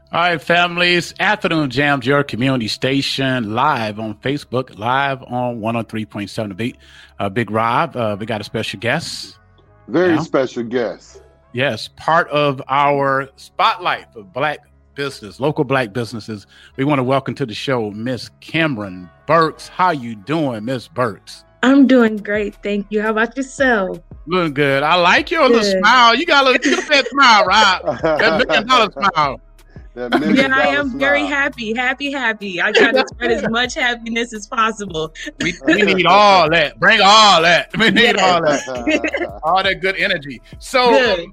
All right, families. Afternoon Jams, your community station, live on Facebook, live on 103.7 The Beat. Big Rob, we got a special guest. Very special guest. Yes, part of our spotlight for Black business, local Black businesses. We want to welcome to the show Miss Cameron Burks. How you doing, Miss Burks? I'm doing great, thank you. How about yourself? Doing good. I like your little smile. You got a little that smile, Rob. That $1 million smile. Yeah, I am very happy. I try to spread as much happiness as possible. We need all that. Bring all that. We need all that. All that good energy. So,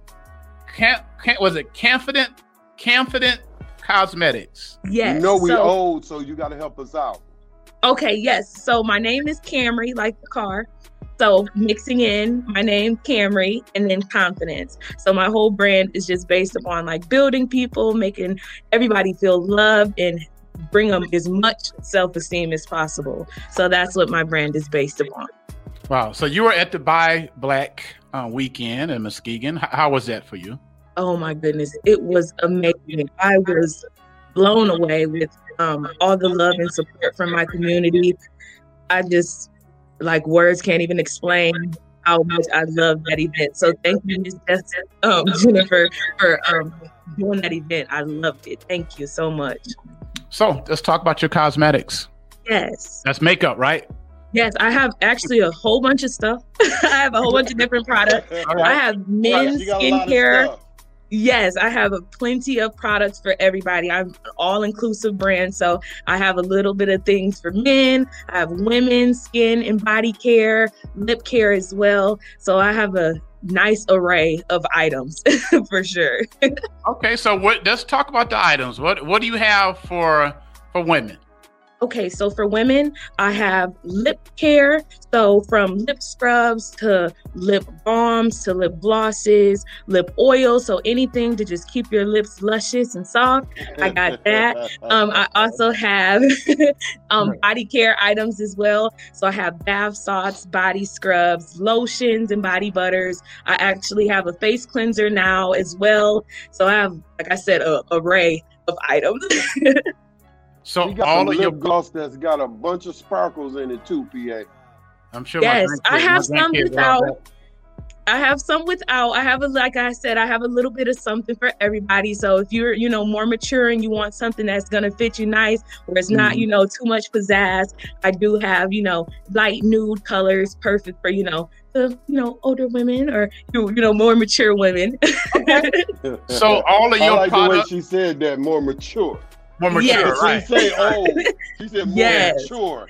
was it Confident Cosmetics? Yes. You know we old, so you got to help us out. Okay, yes. So my name is Camry, like the car. So mixing in my name, Camry, and then confidence. So my whole brand is just based upon like building people, making everybody feel loved and bring them as much self-esteem as possible. So that's what my brand is based upon. Wow. So you were at the Buy Black weekend in Muskegon. How was that for you? Oh my goodness. It was amazing. I was blown away with all the love and support from my community. I just, like, words can't even explain how much I love that event. So thank you, Ms. Jennifer, for doing that event. I loved it. Thank you so much. So let's talk about your cosmetics. Yes. That's makeup, right? Yes, I have actually a whole bunch of stuff. I have a whole bunch of different products. Right. I have men's skincare. Yes, I have plenty of products for everybody. I'm an all-inclusive brand, so I have a little bit of things for men. I have women's skin and body care, lip care as well. So I have a nice array of items for sure. Okay, so let's talk about the items. What do you have for women? Okay, so for women, I have lip care. So from lip scrubs to lip balms to lip glosses, lip oil. So anything to just keep your lips luscious and soft. I got that. I also have body care items as well. So I have bath salts, body scrubs, lotions, and body butters. I actually have a face cleanser now as well. So I have, like I said, an array of items. So you got all of your gloss that's got a bunch of sparkles in it too, PA. I'm sure. Yes, I have some without. I have some without. I have like I said, I have a little bit of something for everybody. So if you're, more mature and you want something that's gonna fit you nice, where it's not, too much pizzazz, I do have, light nude colors, perfect for, the, older women or, more mature women. So all of your I like products. the way she said that, more mature. More mature, yes. Right? She say old. She said more mature.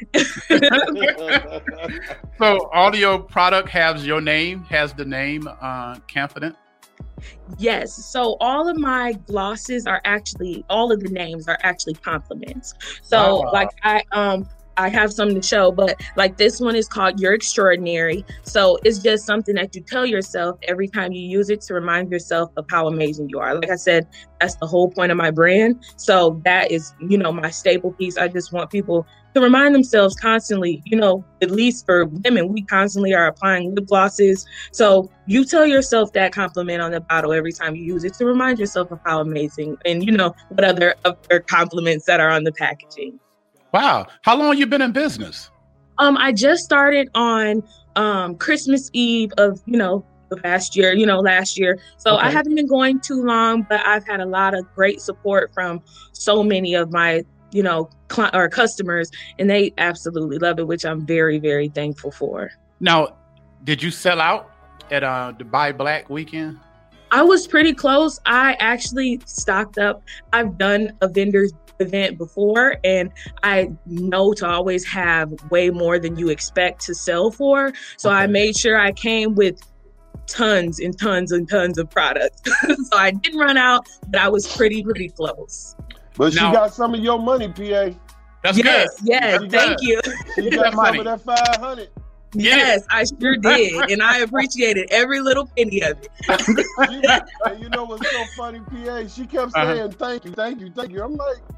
So all of your product has the name Confident? Yes. So all of my glosses are actually, all of the names are actually compliments. So like I have some to show, but like this one is called You're Extraordinary. So it's just something that you tell yourself every time you use it to remind yourself of how amazing you are. Like I said, that's the whole point of my brand. So that is, my staple piece. I just want people to remind themselves constantly, at least for women, we constantly are applying lip glosses. So you tell yourself that compliment on the bottle every time you use it to remind yourself of how amazing and, what other compliments that are on the packaging. Wow. How long have you been in business? I just started on Christmas Eve of, last year. So okay. I haven't been going too long, but I've had a lot of great support from so many of my, customers, and they absolutely love it, which I'm very, very thankful for. Now, did you sell out at the Buy Black weekend? I was pretty close. I actually stocked up. I've done a vendor's event before, and I know to always have way more than you expect to sell for. So I made sure I came with tons and tons and tons of products. So I didn't run out, but I was pretty close. But she got some of your money, PA. That's good. Yes, thank you. She got some of that 500. Yes, I sure did. And I appreciated every little penny of it. And you know what's so funny, PA? She kept saying, thank you. I'm like,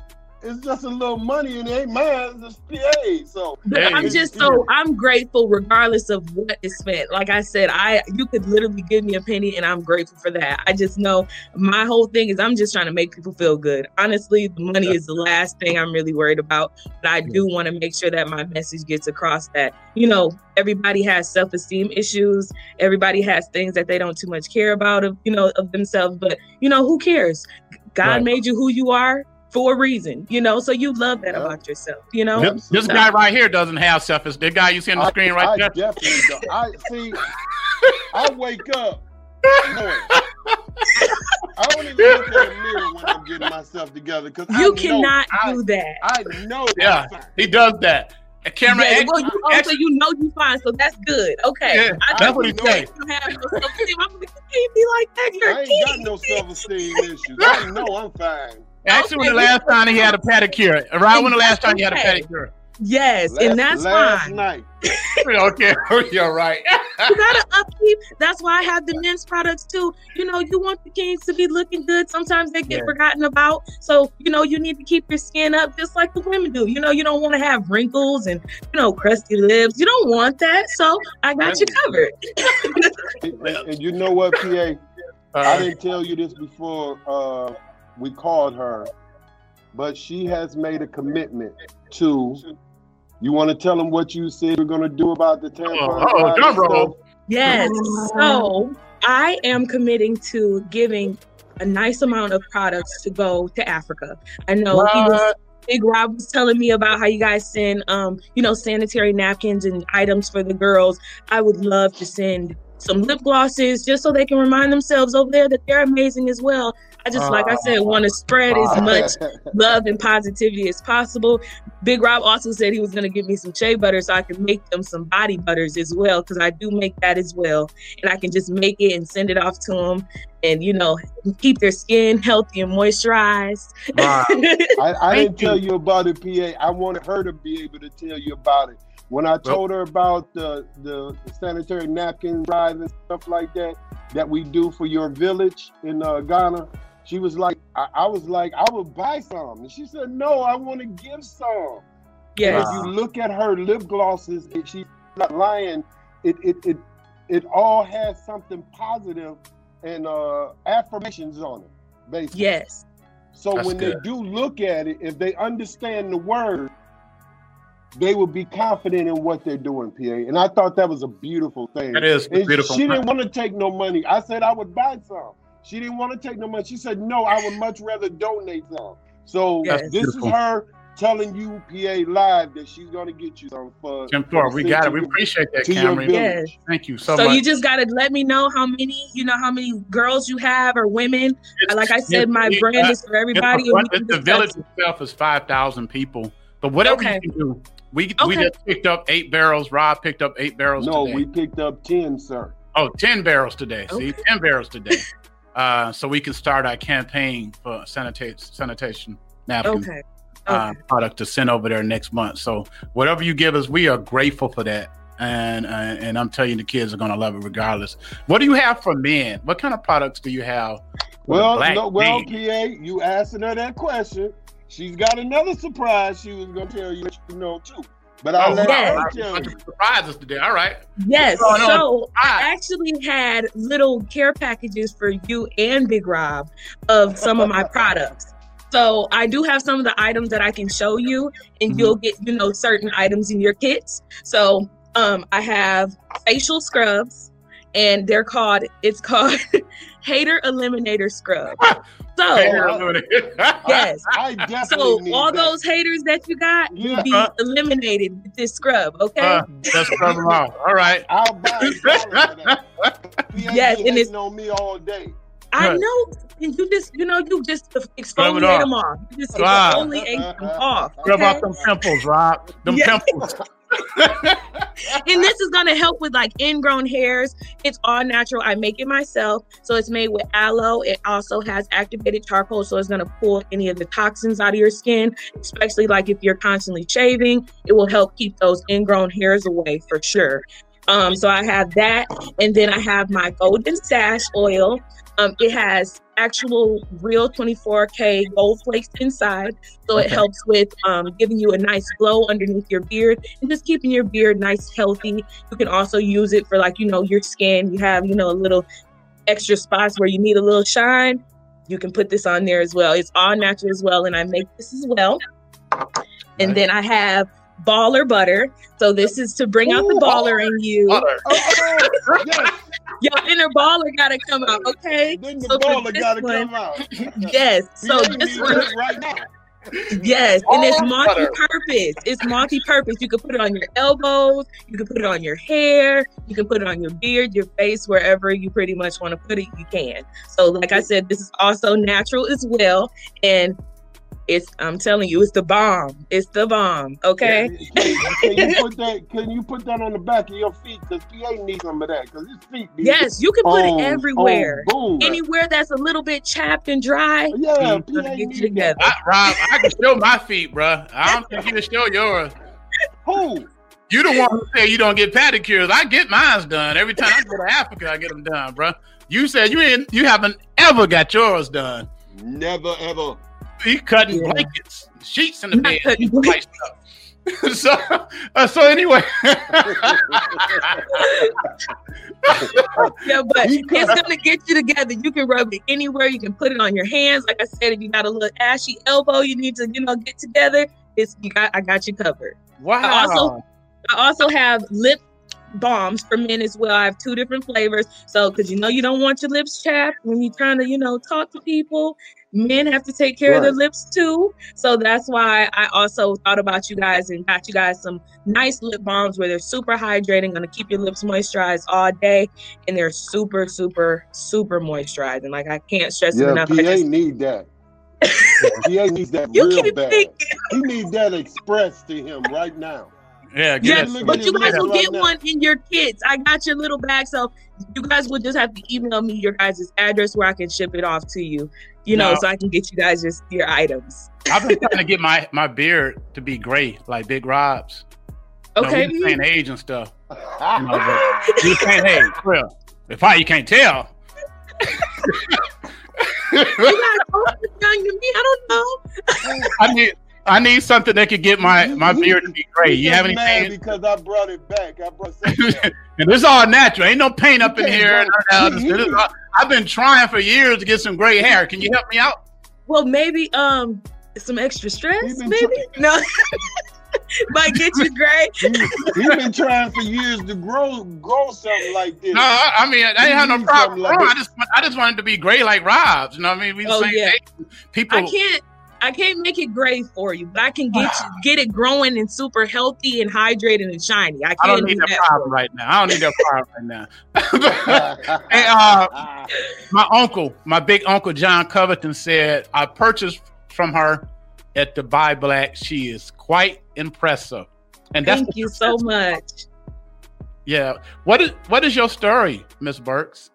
it's just a little money and it ain't mine. It's PA. So I'm grateful regardless of what is spent. Like I said, you could literally give me a penny and I'm grateful for that. I just know my whole thing is I'm just trying to make people feel good. Honestly, the money is the last thing I'm really worried about. But I do want to make sure that my message gets across that, everybody has self-esteem issues. Everybody has things that they don't too much care about of themselves. But, who cares? God made you who you are for a reason, so you love that about yourself, This guy right here doesn't have self-esteem. The guy you see on the screen right there. I definitely don't. I wake up knowing. I don't even look in the mirror when I'm getting myself together because you cannot do that. I know. Yeah, he does that. You fine, so that's good. Okay, that's what he said. You have no self-esteem. I'm like, you can't be like that. I ain't got no self-esteem issues. I know I'm fine. Actually, when the last time he had a pedicure, around when the last time he had a pedicure. Yes, and that's last fine. Night. Okay, you're right. You gotta upkeep. That's why I have the men's products too. You want the kings to be looking good. Sometimes they get forgotten about. So, you need to keep your skin up just like the women do. You don't want to have wrinkles and, crusty lips. You don't want that. So I got you covered. And you know what, PA? I didn't tell you this before we called her, but she has made a commitment to. You want to tell them what you said we're going to do about the tampon? Drum roll. Yes. So I am committing to giving a nice amount of products to go to Africa. I know Big Rob was telling me about how you guys send, sanitary napkins and items for the girls. I would love to send some lip glosses just so they can remind themselves over there that they're amazing as well. I just, like I said, want to spread as much love and positivity as possible. Big Rob also said he was going to give me some shea butter so I can make them some body butters as well, because I do make that as well. And I can just make it and send it off to them and, keep their skin healthy and moisturized. I didn't tell you about it, PA. I wanted her to be able to tell you about it. When I told her about the sanitary napkin drive and stuff like that we do for your village in Ghana, she was like, I was like, I would buy some. And she said, no, I want to give some. Yes. If you look at her lip glosses, she's not lying. It all has something positive and affirmations on it, basically. Yes. So when they do look at it, if they understand the word, they will be confident in what they're doing, PA. And I thought that was a beautiful thing. It is beautiful. She didn't want to take no money. I said I would buy some. She didn't want to take no money. She said, no, I would much rather donate some. So this is her telling you, PA Live, that she's going to get you some for we got it. We appreciate that, Cameron. Yes. Thank you so much. So you just got to let me know how many girls you have or women. Like I said, my brand is for everybody. The village itself is 5,000 people. But whatever you can do, we just picked up 8 barrels. Rob picked up 8 barrels today. No, we picked up 10, sir. Oh, 10 barrels today. See, 10 barrels today. So we can start our campaign for sanitation napkin product to send over there next month. So whatever you give us, we are grateful for that. And I'm telling you, the kids are going to love it regardless. What do you have for men? What kind of products do you have? Well, PA, you asking her that question. She's got another surprise she was going to tell you, too. But I'll let her tell you. Surprises today. All right. Yes. So I actually had little care packages for you and Big Rob of some of my products. So I do have some of the items that I can show you, and you'll get, certain items in your kits. So I have facial scrubs, and it's called Hater Eliminator Scrub. So yes, so all those haters that you got will be eliminated with this scrub. Okay, that's scrub them off. All right, I'll buy it. Yes, and it's on me all day. I know, and you just exfoliate them off. You just exfoliate them off. Scrub off them pimples, Rob. Them pimples. And this is going to help with like ingrown hairs. It's all natural. I make it myself. So it's made with aloe. It also has activated charcoal. So it's going to pull any of the toxins out of your skin, especially like if you're constantly shaving. It will help keep those ingrown hairs away for sure. So I have that, and then I have my Golden Sash oil. It has actual real 24K gold flakes inside, so it helps with giving you a nice glow underneath your beard and just keeping your beard nice, healthy. You can also use it for your skin. You have a little extra spots where you need a little shine. You can put this on there as well. It's all natural as well, and I make this as well. And then I have baller butter. So this is to bring out the baller in you. Yes. Your inner baller gotta come out, okay? Then the baller gotta come out. Yes. So this one right now. Yes, and it's multi-purpose. It's multi-purpose. You can put it on your elbows. You can put it on your hair. You can put it on your beard, your face, wherever you pretty much want to put it, you can. So like I said, this is also natural as well. And I'm telling you, it's the bomb. It's the bomb. Okay. Can you put that on the back of your feet? Because PA needs some of that. Because his feet. Yes, you can put it everywhere. Anywhere that's a little bit chapped and dry. Yeah, PA get you together. Rob, I can show my feet, bro. I don't think you can show yours. Who? You the one who say you don't get pedicures. I get mine done every time I go to Africa. I get them done, bro. You said you haven't ever got yours done. Never ever. He cutting blankets, sheets in the bed. So anyway. Yeah, but it's gonna get you together. You can rub it anywhere. You can put it on your hands. Like I said, if you got a little ashy elbow, you need to get together. I got you covered. Wow. I also have lip balms for men as well. I have 2 different flavors. So, because you don't want your lips chapped when you're trying to, talk to people. Men have to take care of their lips too. So that's why I also thought about you guys and got you guys some nice lip balms where they're super hydrating, going to keep your lips moisturized all day. And they're super, super, super moisturized. And like, I can't stress it enough. PA need that. PA needs that real bad. He needs that expressed to him right now. Yeah, but you guys will get one in your kits. I got your little bag, so you guys will just have to email me your guys' address where I can ship it off to you. So I can get you guys just your items. I've been trying to get my beard to be gray, like Big Rob's. Okay. We saying age and stuff. But you saying age, for real. If you can't tell. You guys both young to me. I don't know. I need something that could get my beard to be gray. You have anything? Because I brought it back. I brought something else. And this is all natural. Ain't no paint up in here. I've been trying for years to get some gray hair. Can you help me out? Well, maybe some extra stress. Maybe no. Might get you gray. He's been trying for years to grow something like this. No, I mean I ain't have no problem. Like I just wanted to be gray like Rob's. You know what I mean? We the same age. People. I can't make it gray for you, but I can get it growing and super healthy and hydrated and shiny. I don't need that problem right now. I don't need that problem right now. Hey, my big uncle John Covington said I purchased from her at the Buy Black. She is quite impressive. And thank you so much. Yeah. What is your story, Miss Burks?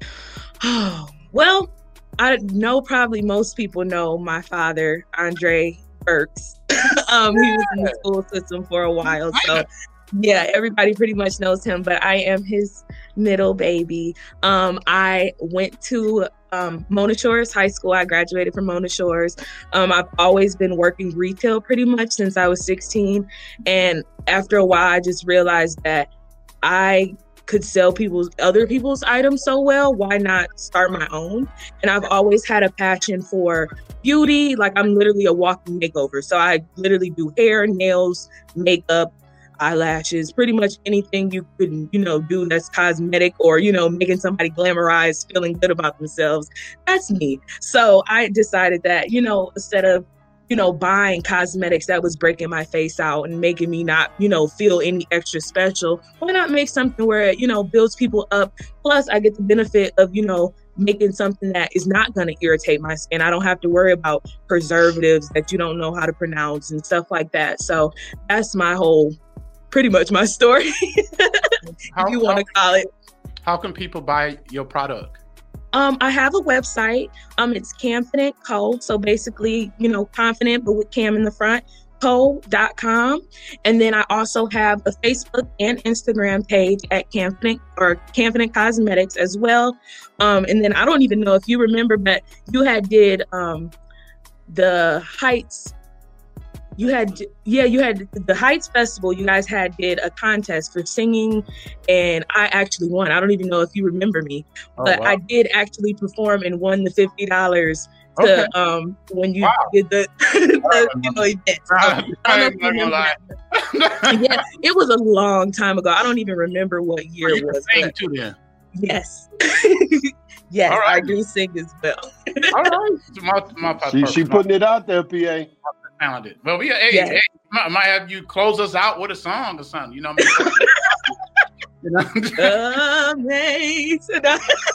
Well, I know probably most people know my father, Andre Burks. He was in the school system for a while. So yeah, everybody pretty much knows him, but I am his middle baby. I went to Mona Shores High School. I graduated from Mona Shores. I've always been working retail pretty much since I was 16. And after a while, I just realized that I could sell other people's items so well. Why not start my own? And I've always had a passion for beauty. Like I'm literally a walking makeover. So I literally do hair, nails, makeup, eyelashes, pretty much anything you could, do that's cosmetic or, making somebody glamorized, feeling good about themselves. That's me. So I decided that, instead of buying cosmetics that was breaking my face out and making me not, feel any extra special, why not make something where it, builds people up? Plus, I get the benefit of, making something that is not going to irritate my skin. I don't have to worry about preservatives that you don't know how to pronounce and stuff like that. So that's pretty much my story, if you want to call it. How can people buy your product? I have a website. It's Camfident Co. So basically, confident, but with Cam in the front, co.com. And then I also have a Facebook and Instagram page at Confident Cosmetics as well. And then I don't even know if you remember, but you had did the Heights. You had the Heights Festival. You guys did a contest for singing, and I actually won. I don't even know if you remember me, but wow. I did actually perform and won the $50 to when you did the event. Yeah, it was a long time ago. I don't even remember what year it was. Too, then. Yes. Yes, right. I do sing as well. All right. She putting it out there, PA. Talented. Well, hey, I might have you close us out with a song or something. You know what I mean? Amazing.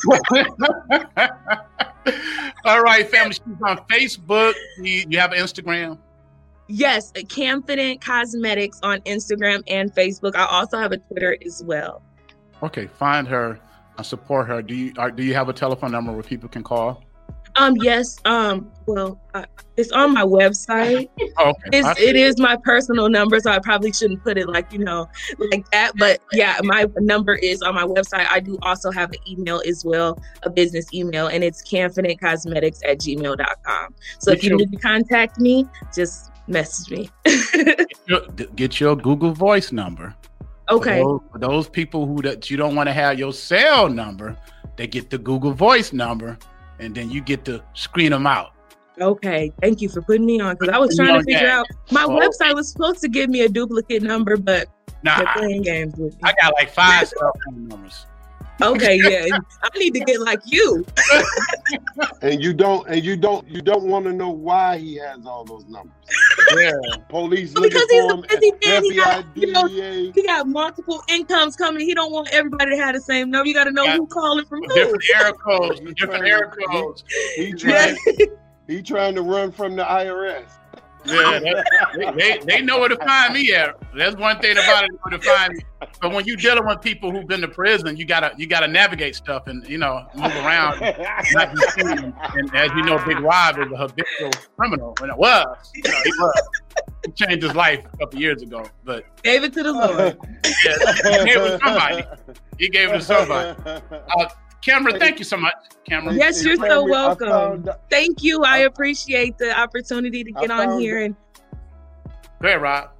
All right, family. She's on Facebook. You have an Instagram? Yes, Confident Cosmetics on Instagram and Facebook. I also have a Twitter as well. Okay, find her and support her. Do you have a telephone number where people can call? Yes. It's on my website. Okay. It is my personal number, so I probably shouldn't put it like that. But yeah, my number is on my website. I do also have an email as well, a business email, and it's confidentcosmetics@gmail.com. So if you need to contact me, just message me. Get your Google Voice number. Okay. For those people that you don't want to have your cell number, they get the Google Voice number. And then you get to screen them out. Okay. Thank you for putting me on, because I was trying to figure out. My website was supposed to give me a duplicate number, but they're playing games with me. I got like 5 cell phone numbers. Okay, yeah. I need to get like you. And you don't want to know why he has all those numbers. Yeah. Police looking for him. He got multiple incomes coming. He don't want everybody to have the same number. You got to know who calling from who. Different error codes. He trying to run from the IRS. Yeah, they know where to find me at. That's one thing about it, where to find me. But when you're dealing with people who've been to prison, you gotta navigate stuff and move around. Not be seen. And as you know, Big Rob is a habitual criminal. When he was. He changed his life a couple years ago, but gave it to the Lord. Yeah, he gave it to somebody. Cameron, thank you so much, Cameron. Yes, you're so welcome. Thank you. I appreciate the opportunity to get on here. And go ahead, Rob.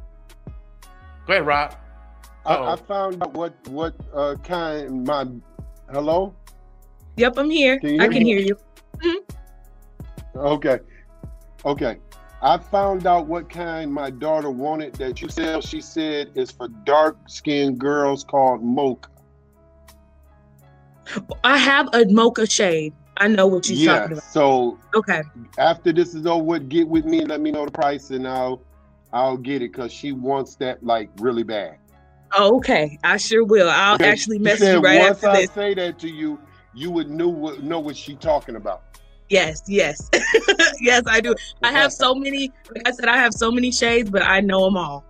I found out what kind my hello. Yep, I'm here. I can hear you. Mm-hmm. Okay. I found out what kind my daughter wanted that you said. She said is for dark-skinned girls, called mocha. I have a mocha shade. I know what you're talking about. So okay. After this is over, get with me and let me know the price, and I'll get it, because she wants that like really bad. Oh, okay, I sure will. I'll actually message you right after this. Once I say that to you, you would know what she's talking about. Yes. Yes, I do. I have so many. Like I said, I have so many shades, but I know them all.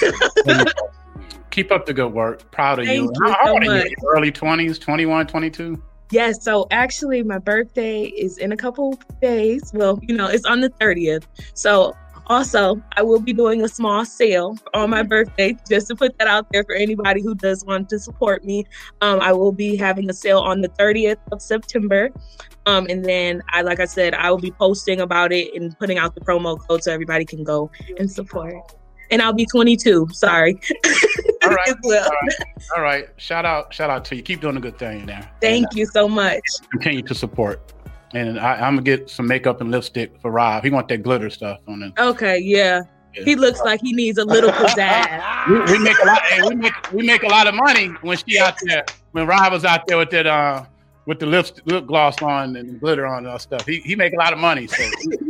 Keep up the good work. Proud of you. How old are you? Early 20s, 21, 22? Yes. So actually, my birthday is in a couple days. Well, it's on the 30th. So also, I will be doing a small sale on my birthday, just to put that out there for anybody who does want to support me. I will be having a sale on the 30th of September. And then, like I said, I will be posting about it and putting out the promo code so everybody can go and support. And I'll be 22. Sorry. All right. All right. Shout out to you. Keep doing a good thing there. Thank you so much. Continue to support. And I'm gonna get some makeup and lipstick for Rob. He want that glitter stuff on it. Okay. Yeah. He looks like he needs a little pizzazz. we make a lot. We make a lot of money when she out there. When Rob was out there with that with the lip gloss on and glitter on and stuff. He make a lot of money. So.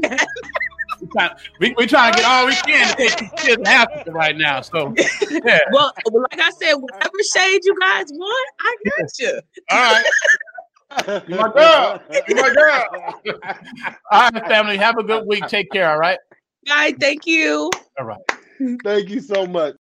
We're trying to get all we can to take these kids after right now. So, yeah. Well, like I said, whatever shade you guys want, I got you. All right. You my girl. All right, family. Have a good week. Take care. All right. All right. Thank you. All right. Thank you so much.